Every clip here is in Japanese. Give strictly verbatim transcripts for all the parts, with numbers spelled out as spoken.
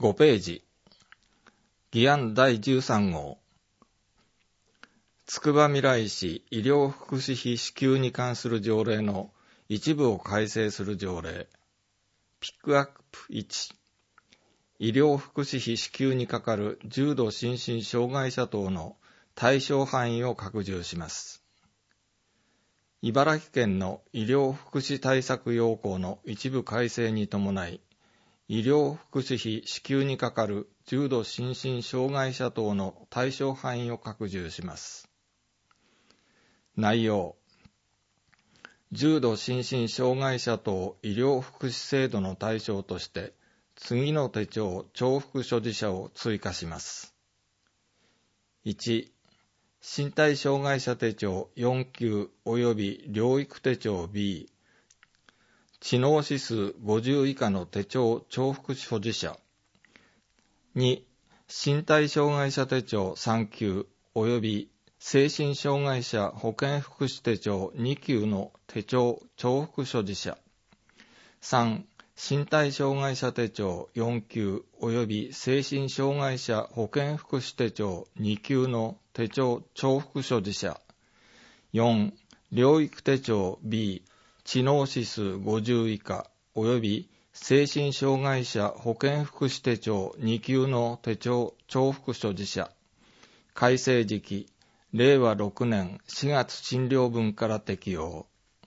ごページ、議案だいじゅうさん号、つくばみらい市医療福祉費支給に関する条例の一部を改正する条例。ピックアップいち、医療福祉費支給にかかる重度心身障害者等の対象範囲を拡充します。茨城県の医療福祉対策要項の一部改正に伴い、医療福祉費支給にかかる重度心身障害者等の対象範囲を拡充します。内容、重度心身障害者等医療福祉制度の対象として、次の手帳重複所持者を追加します。いち、身体障害者手帳よん級及び療育手帳 B、知能指数ごじゅう以下の手帳重複所持者。に、身体障害者手帳さん級及び精神障害者保健福祉手帳に級の手帳重複所持者。さん、身体障害者手帳よん級及び精神障害者保健福祉手帳に級の手帳重複所持者。よん、療育手帳 B、知能指数ごじゅう以下及び精神障害者保健福祉手帳に級の手帳重複所持者。改正時期、れいわろくねんしがつ診療分から適用。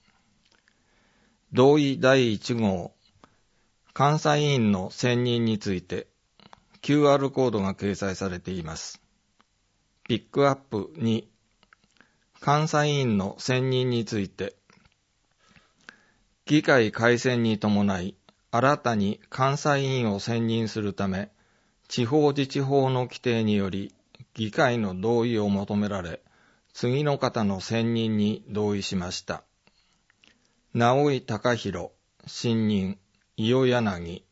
同意だいいち号、監査委員の選任について キューアール コードが掲載されています。ピックアップに、監査委員の選任について、議会改選に伴い、新たに監査委員を選任するため、地方自治法の規定により、議会の同意を求められ、次の方の選任に同意しました。直井貴弘、新任、伊予柳、